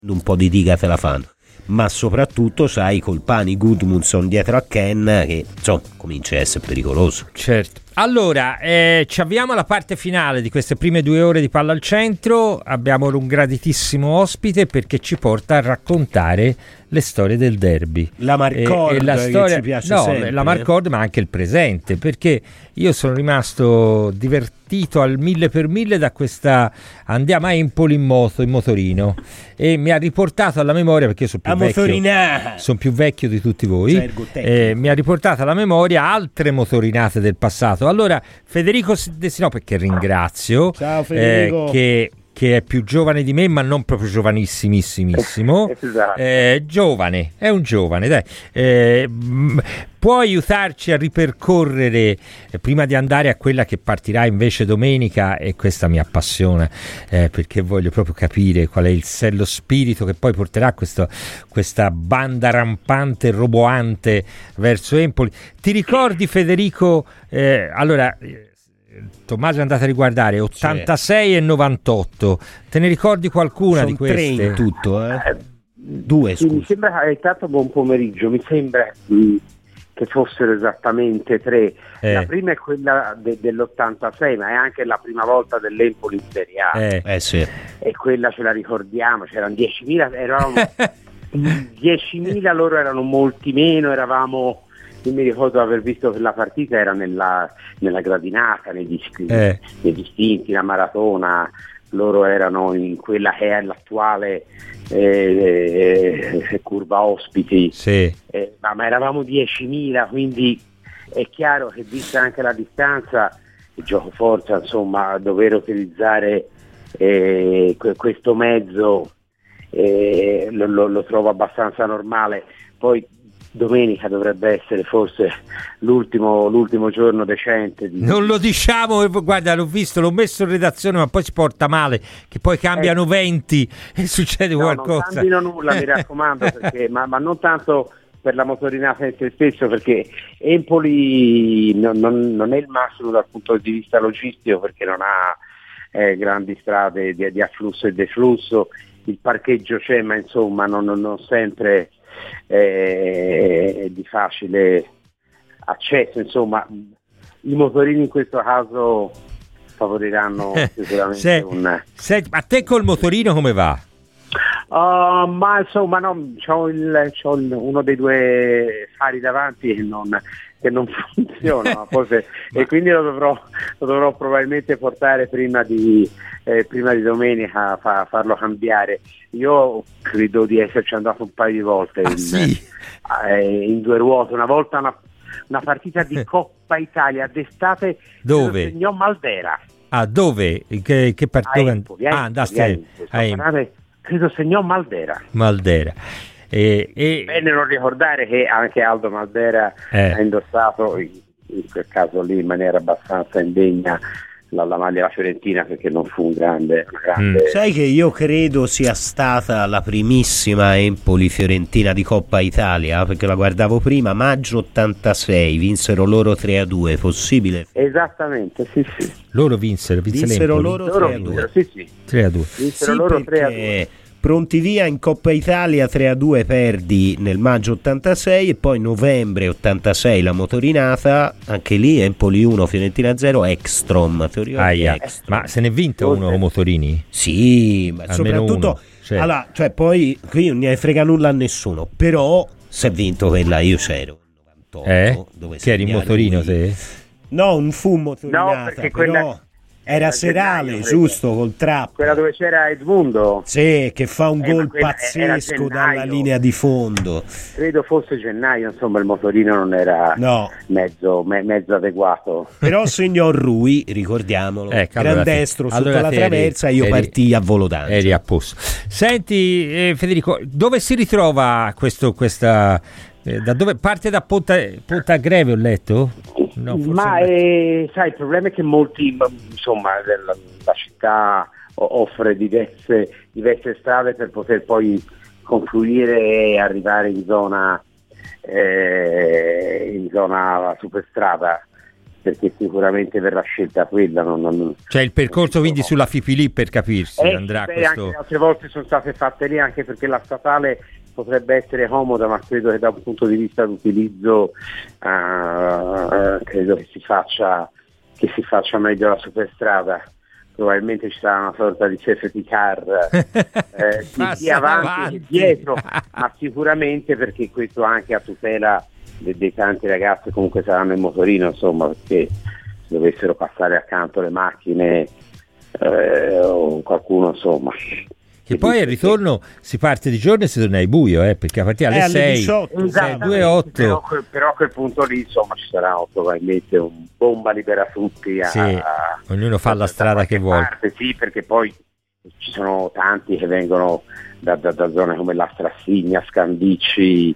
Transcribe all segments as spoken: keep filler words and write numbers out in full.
un po' di diga te la fanno, ma soprattutto sai col Pani Gudmundsson dietro a Ken che insomma comincia a essere pericoloso. Certo. Allora, eh, ci avviamo alla parte finale di queste prime due ore di Palla al Centro. Abbiamo un graditissimo ospite perché ci porta a raccontare le storie del derby. La Marcord, e, e la storia, che ci piace no, sempre. la Marcord, ma anche il presente, perché io sono rimasto divertito al mille per mille da questa andiamo a Empoli in moto, in motorino, e mi ha riportato alla memoria, perché io sono più vecchio, sono più vecchio di tutti voi, eh, mi ha riportato alla memoria altre motorinate del passato. Allora, Federico De Sinope, che ringrazio, ciao Federico, eh, che, che è più giovane di me, ma non proprio giovanissimissimo, esatto. eh, giovane, è un giovane, dai. Eh, mh, può aiutarci a ripercorrere, eh, prima di andare a quella che partirà invece domenica, e questa mi appassiona, eh, perché voglio proprio capire qual è il se- lo spirito che poi porterà questo, questa banda rampante, roboante verso Empoli. Ti ricordi, Federico, eh, allora... Tommaso è andato a riguardare ottantasei e novantotto, te ne ricordi qualcuna? Sono di queste? Tre in tutto, eh? eh due sì, scusa. Mi sembra che è stato buon pomeriggio, mi sembra mh, che fossero esattamente tre. Eh. La prima è quella de- dell'ottantasei, ma è anche la prima volta dell'Empoli in Serie A, Eh. Eh sì. e quella ce la ricordiamo, c'erano diecimila, eravamo diecimila, loro erano molti meno, eravamo... Io mi ricordo aver visto che la partita era nella, nella gradinata, nei, disc- Eh. nei distinti, la maratona, loro erano in quella che è l'attuale eh, eh, curva ospiti, Sì. eh, ma, ma eravamo diecimila, quindi è chiaro che vista anche la distanza, il gioco forza, insomma, dover utilizzare eh, que- questo mezzo eh, lo, lo, lo trovo abbastanza normale. Poi domenica dovrebbe essere forse l'ultimo, l'ultimo giorno decente di... Non lo diciamo, guarda, l'ho visto, l'ho messo in redazione, ma poi si porta male, che poi cambiano eh. venti e succede no, qualcosa. Non cambino nulla, mi raccomando, perché, ma, ma non tanto per la motorinata in se stesso, perché Empoli non, non, non è il massimo dal punto di vista logistico, perché non ha eh, grandi strade di, di afflusso e deflusso, il parcheggio c'è, ma insomma non, non, non sempre è di facile accesso, insomma i motorini in questo caso favoriranno sicuramente se, un... se, a te col motorino come va? Uh, ma insomma no, c'ho, il, c'ho il, uno dei due fari davanti che non, che non funziona, ma forse, ma... e quindi lo dovrò, lo dovrò probabilmente portare prima di, eh, prima di domenica a farlo cambiare. Io credo di esserci andato un paio di volte ah, in, sì? eh, in due ruote, una volta una, una partita di Coppa Italia d'estate dove? Segnò Maldera. Ah, dove? Che, che part- a dove? Empoli, ah, andaste a Empoli. Credo segnò Maldera. Maldera. E, e... Bene non ricordare che anche Aldo Maldera eh. ha indossato in, in quel caso lì in maniera abbastanza indegna la, la maglia della Fiorentina, perché non fu un grande, una grande... Mm. Sai che io credo sia stata la primissima Empoli-Fiorentina di Coppa Italia, perché la guardavo prima, maggio ottantasei, vinsero loro tre a due, possibile? Esattamente, sì sì. Loro vinsero, vinsero loro tre a due. Sì, sì. tre a due. Vinsero sì, loro tre a due. Pronti via in Coppa Italia tre a due perdi nel maggio ottantasei, e poi novembre ottantasei la motorinata, anche lì Empoli uno Fiorentina zero, Ekstrom, Aia. Ma se ne è vinto uno con motorini? Sì, ma almeno soprattutto uno, cioè. Allora, cioè poi qui non ne frega nulla a nessuno, però si è vinto quella, io c'ero novantotto, eh? dove che eri in motorino te? No, non fu motorinata, no, perché però quella... era serale, gennaio, giusto, col trap. Quella dove c'era Edmundo. Sì, che fa un eh, gol quella, pazzesco dalla linea di fondo. Credo fosse gennaio, insomma il motorino non era no. mezzo, me, mezzo adeguato. Però signor Rui, ricordiamolo, ecco, gran allora destro ti, sotto allora la traversa, eri, io eri, partii a volo d'angelo. Eri a posto. Senti eh, Federico, dove si ritrova questo, questa... Eh, da dove parte? Da Ponta, Ponta Greve, ho letto? No, ma eh, sai, il problema è che molti, insomma, la, la città offre diverse, diverse strade per poter poi confluire e arrivare in zona eh, in zona superstrada. perché sicuramente verrà scelta quella. Non, non, cioè il percorso non quindi sulla Fipi lì, per capirsi, eh, andrà beh, questo... anche altre volte sono state fatte lì, anche perché la statale potrebbe essere comoda, ma credo che da un punto di vista d'utilizzo uh, credo che si faccia che si faccia meglio la superstrada. Probabilmente ci sarà una sorta di safety car eh, sia avanti, avanti che dietro, ma sicuramente, perché questo anche a tutela dei, dei tanti ragazzi che comunque saranno in motorino, insomma, perché se dovessero passare accanto le macchine eh, o qualcuno, insomma. Che poi al ritorno si parte di giorno e si torna ai buio, eh, perché a partire alle, alle sei, diciotto, due e otto. Però, però a quel punto lì, insomma, ci sarà probabilmente un bomba libera tutti. A, sì, ognuno fa la strada che vuole. Parte, sì, perché poi ci sono tanti che vengono da, da, da zone come la Strassigna, Scandicci,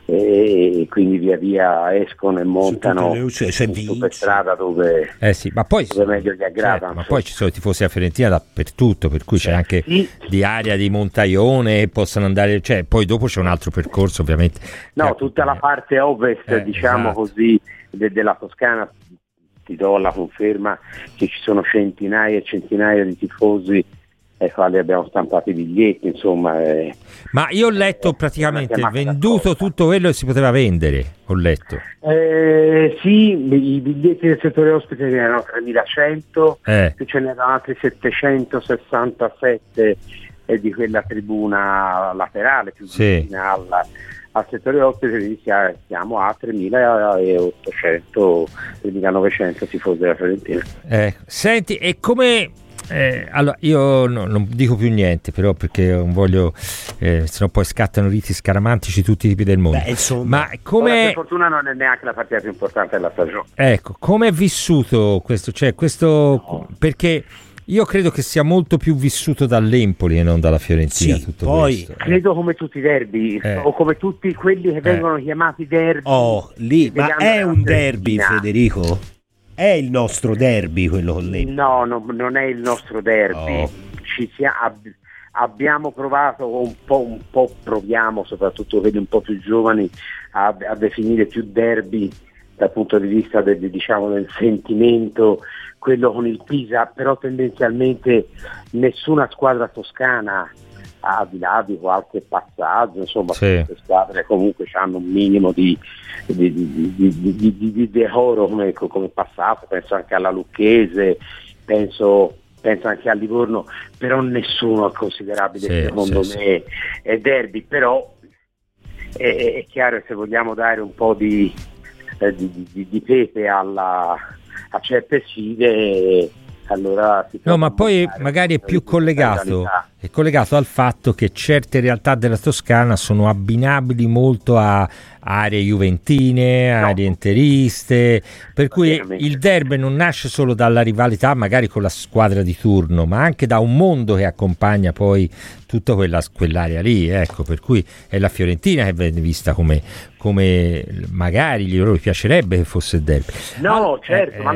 e quindi via via escono e montano luci, per strada dove, eh sì, ma poi, dove meglio gli aggradano. Certo, ma poi ci sono i tifosi a Fiorentina dappertutto, per cui certo. C'è anche sì. di area di montaglione e possono andare, cioè poi dopo c'è un altro percorso ovviamente. No, tutta la parte ovest, eh, diciamo esatto. così, de- della Toscana, ti do la conferma che ci sono centinaia e centinaia di tifosi ai quali abbiamo stampato i biglietti, insomma. Eh, Ma io ho letto eh, praticamente venduto tutto quello che si poteva vendere, ho letto. Eh, sì, i biglietti del settore ospite erano tremilacento, eh. ce n'erano altri settecentosessantasette eh, di quella tribuna laterale più sì. vicina alla, al settore ospite, quindi siamo a tremilaottocento tremilanovecento tifosi della Fiorentina. Eh, senti, e come... Eh, allora io no, non dico più niente, però, perché non voglio, eh, sennò poi scattano riti scaramantici tutti i tipi del mondo. Beh, ma come, per fortuna non è neanche la partita più importante della stagione. Ecco, come è vissuto questo? Cioè, questo no. Perché io credo che sia molto più vissuto dall'Empoli e non dalla Fiorentina. Sì, tutto poi questo. Credo come tutti i derby, eh. o come tutti quelli che vengono eh. chiamati derby. Oh, lì, ma è un derby, Federico? È il nostro derby quello con lei? No, no, non è il nostro derby. Oh. Ci sia, ab, abbiamo provato un po', un po' proviamo, soprattutto quelli un po' più giovani, a, a definire più derby dal punto di vista del, diciamo, del sentimento, quello con il Pisa, però tendenzialmente nessuna squadra toscana, al di là di qualche passaggio, insomma, sì. queste squadre comunque hanno un minimo di, di, di, di, di, di, di decoro come, come passato, penso anche alla Lucchese, penso, penso anche a Livorno, però nessuno è considerabile, sì, secondo sì, me, sì. è derby, però è, è chiaro che se vogliamo dare un po' di, eh, di, di, di pepe alla, a certe sfide, allora si no, ma poi magari è più collegato è collegato al fatto che certe realtà della Toscana sono abbinabili molto a aree juventine, no. aree interiste, per cui il derby non nasce solo dalla rivalità magari con la squadra di turno, ma anche da un mondo che accompagna poi tutta quella, quell'area lì, ecco, per cui è la Fiorentina che viene vista come, come magari gli loro piacerebbe che fosse il derby. No, certo, eh, ma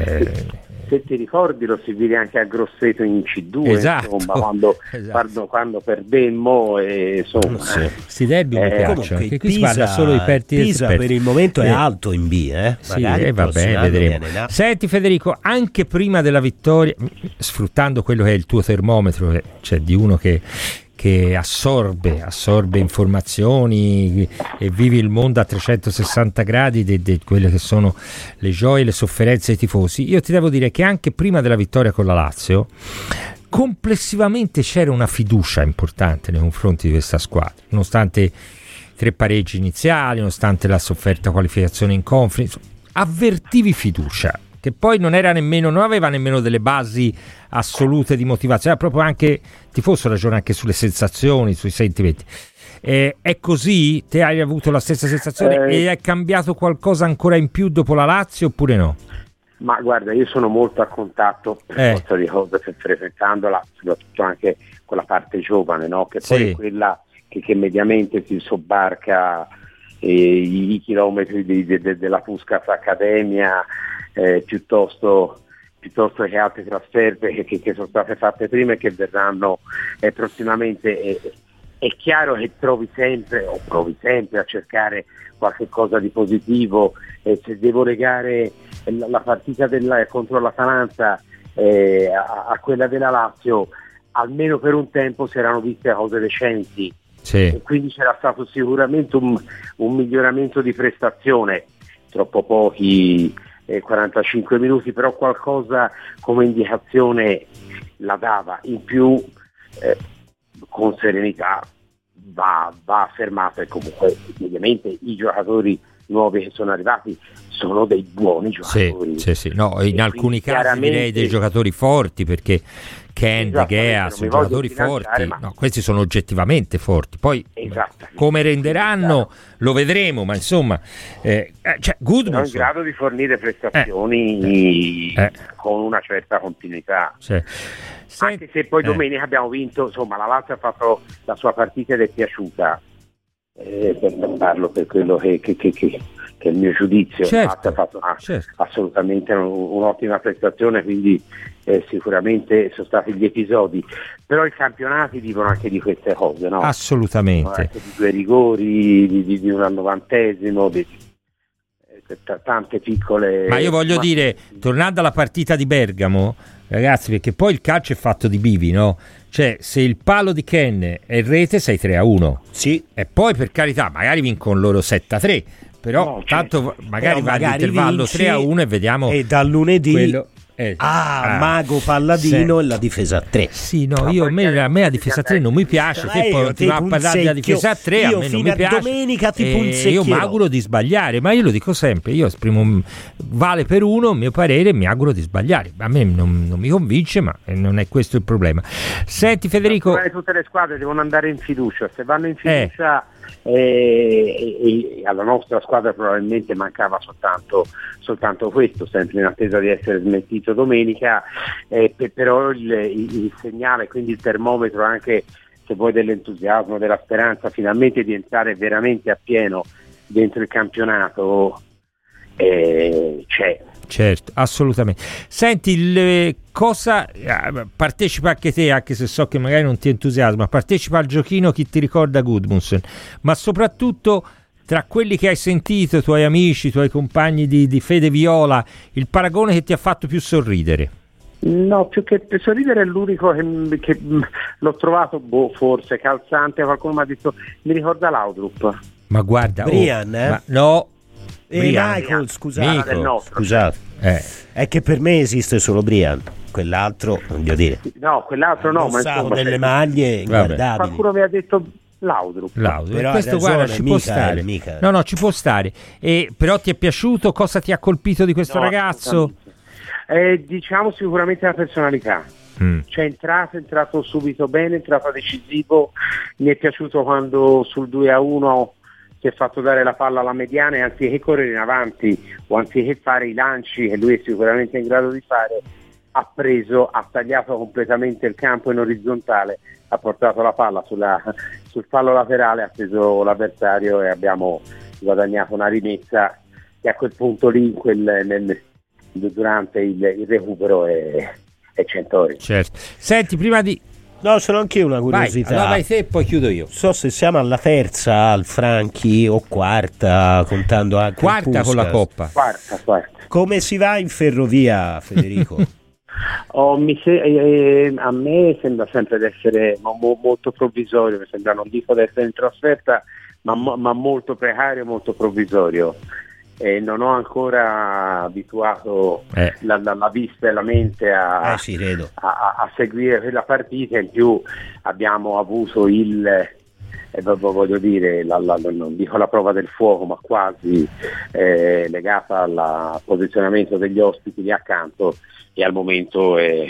eh, se ti ricordi lo si vede anche a Grosseto in C due, esatto, insomma, quando, esatto. quando, quando perdemmo, e, insomma, sì. eh. Sti derby mi eh, piacciono, che qui Pisa, si parla solo di perti Pisa per il momento è eh. alto in B, eh? Sì, eh, vabbè, vedremo. Senti Federico, anche prima della vittoria, sfruttando quello che è il tuo termometro, cioè di uno che che assorbe, assorbe informazioni e vivi il mondo a trecentosessanta gradi di quelle che sono le gioie e le sofferenze dei tifosi, io ti devo dire che anche prima della vittoria con la Lazio complessivamente c'era una fiducia importante nei confronti di questa squadra, nonostante tre pareggi iniziali, nonostante la sofferta qualificazione in conference, avvertivi fiducia, che poi non era nemmeno, non aveva nemmeno delle basi assolute di motivazione, era proprio anche, ti fosse ragione anche sulle sensazioni, sui sentimenti. Eh, è così? Te hai avuto la stessa sensazione eh, e è cambiato qualcosa ancora in più dopo la Lazio oppure no? Ma guarda, io sono molto a contatto per eh. forza di cose, frequentandola, soprattutto anche con la parte giovane, no? Che poi sì. è quella che, che mediamente si sobbarca eh, i, i chilometri di, de, de, della Puskas Accademia, Eh, piuttosto, piuttosto che altre trasferte che, che, che sono state fatte prima e che verranno eh, prossimamente. Eh, è chiaro che trovi sempre o provi sempre a cercare qualche cosa di positivo, e se devo legare la, la partita della, contro l'Atalanta eh, a, a quella della Lazio, almeno per un tempo si erano viste cose decenti, sì. E quindi c'era stato sicuramente un, un miglioramento di prestazione, troppo pochi eh, quarantacinque minuti, però qualcosa come indicazione la dava. In più eh, con serenità va, va affermato, e comunque ovviamente i giocatori nuovi che sono arrivati sono dei buoni giocatori. Sì, sì, sì. No, in alcuni casi direi dei giocatori forti, perché Ken, De Gea sono giocatori forti, ma... no, questi sono oggettivamente forti, poi come renderanno lo vedremo, ma insomma eh, cioè, Gudmundsson sono in grado di fornire prestazioni eh, eh. con una certa continuità, sì. Anche se poi eh. domenica abbiamo vinto, insomma la Lazio ha fatto la sua partita ed è piaciuta, eh, per parlo per quello che, che, che, che, che è il mio giudizio. Certo, la Lazio ha fatto una, certo. assolutamente un, un'ottima prestazione, quindi eh, sicuramente sono stati gli episodi, però i campionati dicono anche di queste cose, no? Assolutamente, anche di due rigori, di, di, di un novantesimo, di, di t- tante piccole. Ma io voglio ma... dire, tornando alla partita di Bergamo, ragazzi, perché poi il calcio è fatto di bivi, no? Cioè, se il palo di Ken è il rete, sei tre a uno. Sì. E poi, per carità, magari vincono loro sette a tre, però no, tanto certo. magari però va magari all'intervallo tre a uno e vediamo. E dal lunedì quello... Eh, ah, ah, Mago Palladino sì. E la difesa a tre. Sì, no, io, a, me, a me la difesa a tre non mi piace. Te poi continuiamo a parlare della difesa a tre, a me non mi piace. Domenica ti eh, io mi auguro di sbagliare, ma io lo dico sempre, io esprimo vale per uno, mio parere, mi auguro di sbagliare. A me non, non mi convince, ma non è questo il problema. Senti Federico, tutte le squadre devono andare in fiducia, se vanno in fiducia eh. E, e, e alla nostra squadra probabilmente mancava soltanto, soltanto questo, sempre in attesa di essere smentito domenica, eh, per, però il, il, il segnale, quindi il termometro anche, se vuoi, dell'entusiasmo, della speranza finalmente di entrare veramente a pieno dentro il campionato eh, c'è. Certo, assolutamente. Senti, il, cosa partecipa anche te, anche se so che magari non ti entusiasma, partecipa al giochino Chi ti ricorda Gudmundsson, ma soprattutto tra quelli che hai sentito, i tuoi amici, i tuoi compagni di, di Fede Viola, il paragone che ti ha fatto più sorridere? No, più che sorridere è l'unico che, che l'ho trovato, boh, forse calzante. Qualcuno mi ha detto, mi ricorda Laudrup. Ma guarda, Brian, oh, eh? ma no. E Michael, scusate, nostro, scusate. Eh. È che per me esiste solo Brian, quell'altro non devo dire. No, quell'altro no, ma insomma, delle maglie inguardabili. Qualcuno mi ha detto Laudrup. Laudrup. Però questo ragione, guarda, ci mica, può stare. mica. No, no, ci può stare. E però ti è piaciuto? Cosa ti ha colpito di questo no, ragazzo? Eh, diciamo sicuramente la personalità. Mm. Cioè è entrato, è entrato subito bene, è entrato decisivo. Mi è piaciuto quando sul due a uno si è fatto dare la palla alla mediana e anziché correre in avanti o anziché fare i lanci che lui è sicuramente in grado di fare, ha preso, ha tagliato completamente il campo in orizzontale, ha portato la palla sulla, sul fallo laterale, ha preso l'avversario e abbiamo guadagnato una rimessa che a quel punto lì in quel, nel, durante il, il recupero è, è centori. Certo. Senti, prima di No, sono anche io una curiosità. Vai, allora vai te e poi chiudo io. So se siamo alla terza al Franchi o quarta, contando anche quarta con la Coppa. Quarta, quarta. Come si va in ferrovia, Federico? oh, mi se- eh, a me sembra sempre di essere mo- molto provvisorio, mi sembra, non dico di essere in trasferta, ma, mo- ma molto precario, molto provvisorio. E non ho ancora abituato eh. la, la, la vista e la mente a, eh, sì, credo. a, a seguire quella partita. In più abbiamo avuto il, eh, voglio dire, la, la, non dico la prova del fuoco, ma quasi eh, legata al posizionamento degli ospiti lì accanto, e al momento è,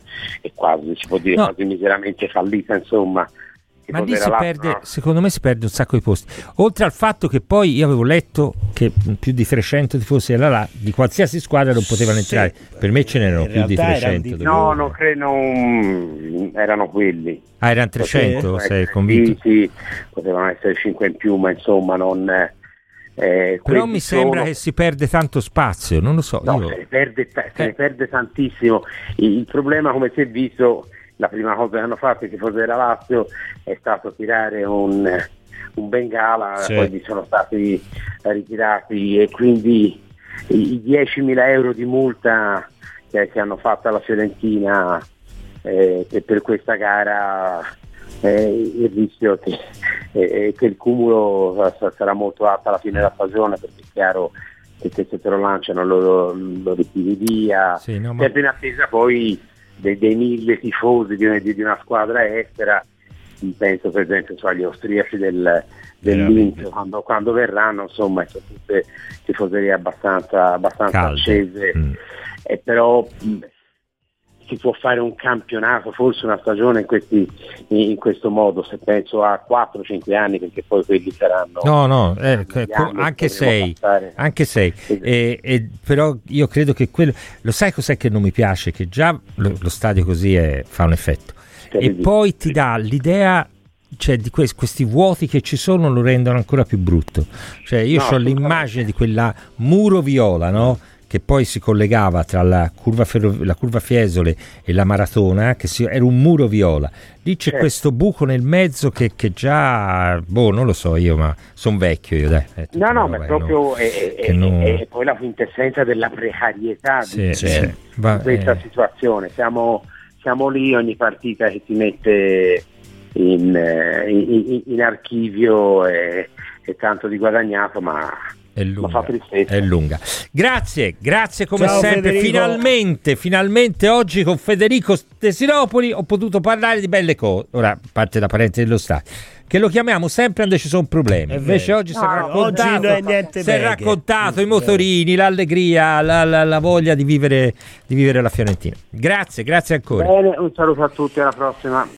è quasi, si può dire, no. quasi miseramente fallita, insomma. Ma lì si perde, secondo me si perde un sacco di posti. Oltre al fatto che poi io avevo letto che più di trecento tifosi della là, di qualsiasi squadra non potevano entrare. Sì, per me ce n'erano più di trecento. Di... No, non credo, non... erano quelli. Ah, erano trecento? Sei convinto? Sì, sì, potevano essere cinque in più, ma insomma non... Eh, però mi sembra sono... che si perde tanto spazio, non lo so. No, io... se ne perde, se ne perde tantissimo. Il, il problema, come si è visto, la prima cosa che hanno fatto i tifosi della Lazio è stato tirare un, un bengala, sì. Poi sono stati ritirati e quindi i diecimila euro di multa che, che hanno fatto alla Fiorentina eh, che per questa gara eh, il rischio che, eh, che il cumulo sarà molto alto alla fine della stagione, perché è chiaro che se te lo lanciano lo, lo ritiri via, sì, no, ma... sempre in attesa poi dei, dei mille tifosi di una, di una squadra estera. Penso per esempio agli austriaci del, dell'Inter, quando, quando verranno, insomma, sono tutte tifoserie abbastanza, abbastanza accese, mm. e però mh, si può fare un campionato, forse una stagione in, questi, in, in questo modo, se penso a quattro cinque anni, perché poi quelli saranno no no eh, anche sei anche sei e, e, però io credo che quello, lo sai cos'è che non mi piace, che già lo, lo stadio così è, fa un effetto, e poi ti dà l'idea, cioè, di que- questi vuoti che ci sono lo rendono ancora più brutto. Cioè io no, ho l'immagine di quella muro viola, no? Che poi si collegava tra la curva, Ferro- la curva Fiesole e la Maratona, che si- era un muro viola. Lì c'è eh. questo buco nel mezzo che, che già, boh, non lo so io, ma sono vecchio io, dai. No, no, ma proprio no, è, è, non... è poi la quintessenza della precarietà sì, di, sì. di Va, questa eh. situazione. Siamo, siamo lì, ogni partita che si mette in, in, in archivio e, e tanto di guadagnato, ma... È lunga, è lunga. Grazie, grazie come Ciao, sempre. Federico. Finalmente, finalmente oggi con Federico Tesiropoli ho potuto parlare di belle cose. Ora parte la parentesi dello stadio, che lo chiamiamo sempre quando ci sono problemi. Invece oggi no, si è raccontato, oggi non è niente si è beghe. raccontato i motorini, l'allegria, la, la, la voglia di vivere, di vivere la Fiorentina. Grazie, grazie ancora. Bene, un saluto a tutti, alla prossima.